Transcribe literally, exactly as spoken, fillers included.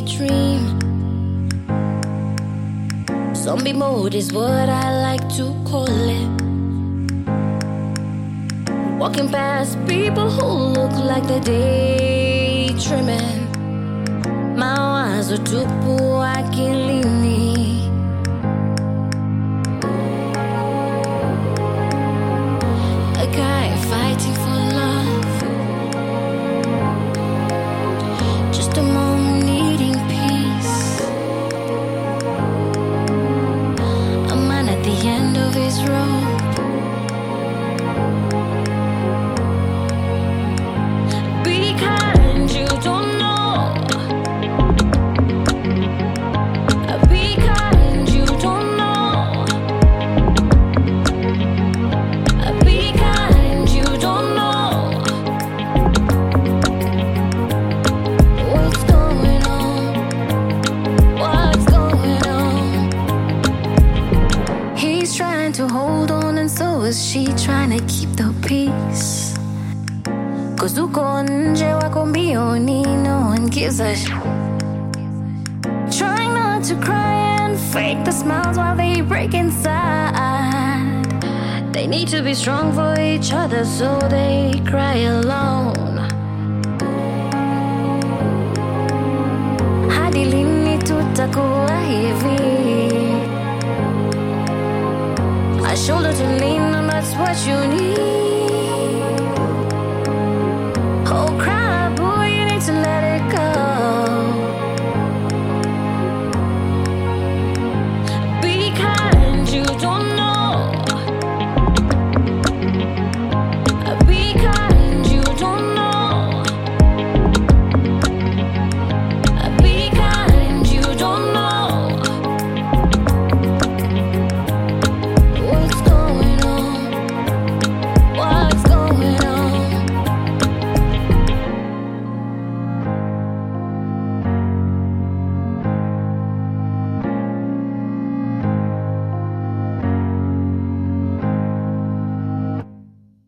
dream. Zombie mode is what I like to call it. Walking past people who look like they're daydreaming. Mawazo tupu akilini. A guy fighting for love, just a mom needing peace. A man at the end of his rope. Be kind, you don't know. Be kind, you don't know. Be kind, you don't know. What's going on? What's going on? He's trying to hold on, and so is she, trying to keep the peace. Cause uko nje wako mbioni, no one gives a sh. Trying not to cry and fake the smiles while they break inside. They need to be strong for each other, so they cry alone. Hadi lini tutakuwa hivi? A shoulder to lean on, that's what you need. Oh, cry.